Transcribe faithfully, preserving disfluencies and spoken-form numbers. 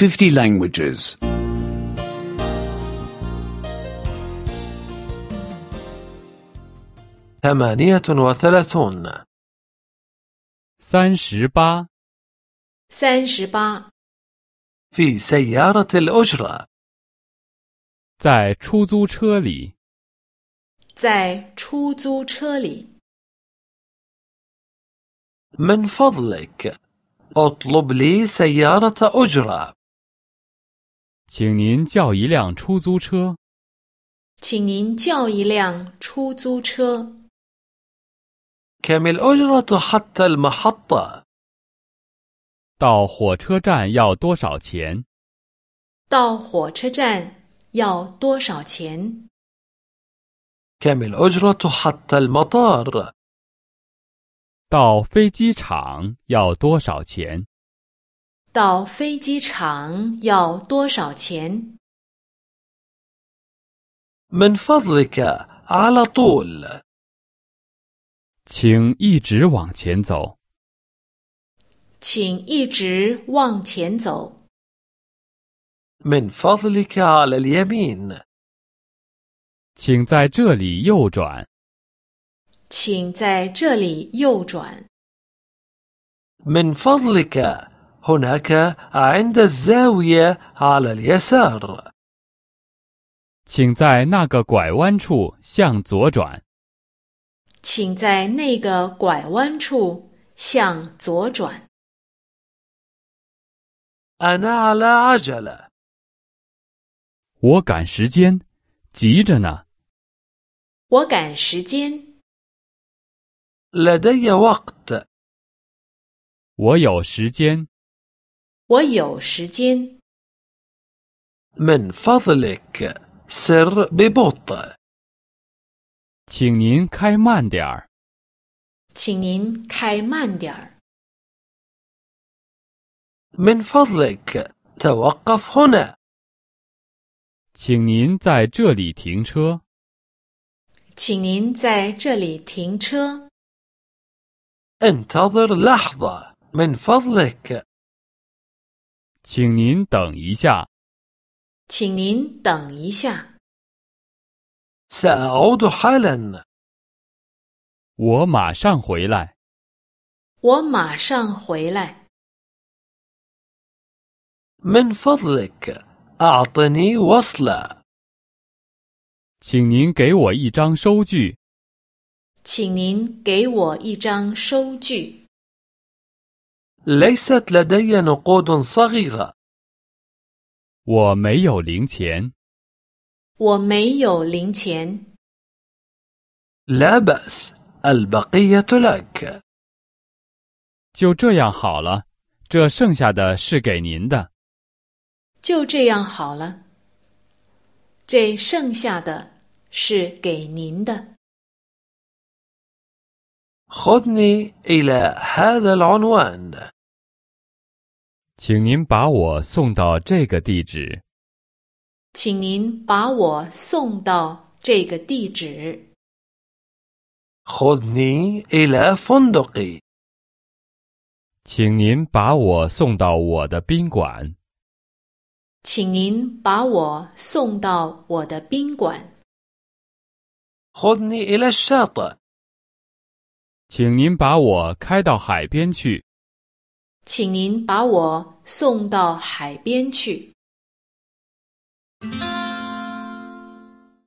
fifty languages. ثمانية وثلاثون. 三十八， 三十八， في سيارة الأجرة. 在出租车里。 在出租车里。 من فضلك اطلب لي سيارة أجرة. 请您叫一辆出租车。 请您叫一辆出租车。 كم الأجرة حتى المحطة؟ 到火车站要多少钱？ 到火车站要多少钱？ كم الأجرة حتى المطار؟ 到飞机场要多少钱？ 到飞机场要多少钱？ من فضلك على طول. 请一直往前走。 请一直往前走。 من فضلك على اليمين. 请在这里右转。 请在这里右转。 من فضلك هناك عند الزاوية على اليسار. 请在那个拐弯处向左转。 请在那个拐弯处向左转。 أنا على عجلة. 我赶时间，急着呢。 我赶时间。 لدي وقت. 我有时间。 我有时间。 من فضلك سر ببطء. 请您开慢点儿。 请您开慢点儿。 من فضلك توقف هنا. 请您在这里停车。 请您在这里停车。 انتظر لحظة من فضلك. 请您等一下。 请您等一下。 سأعود حالا. 我马上回来。 我马上回来。 من فضلك أعطني وصلة. 请您给我一张收据。 请您给我一张收据。 ليست لدي نقود صغيرة. 我没有零钱。 我没有零钱。 لا بأس البقية لك. 就这样好了，这剩下的是给您的。 就这样好了。这剩下的是给您的。 خذني إلى هذا العنوان. 请您把我送到这个地址。 请您把我送到这个地址。 خذني إلى فندقي. 请您把我送到我的宾馆。 请您把我送到我的宾馆。 خذني إلى الشاطئ. 请您把我开到海边去。 请您把我送到海边去。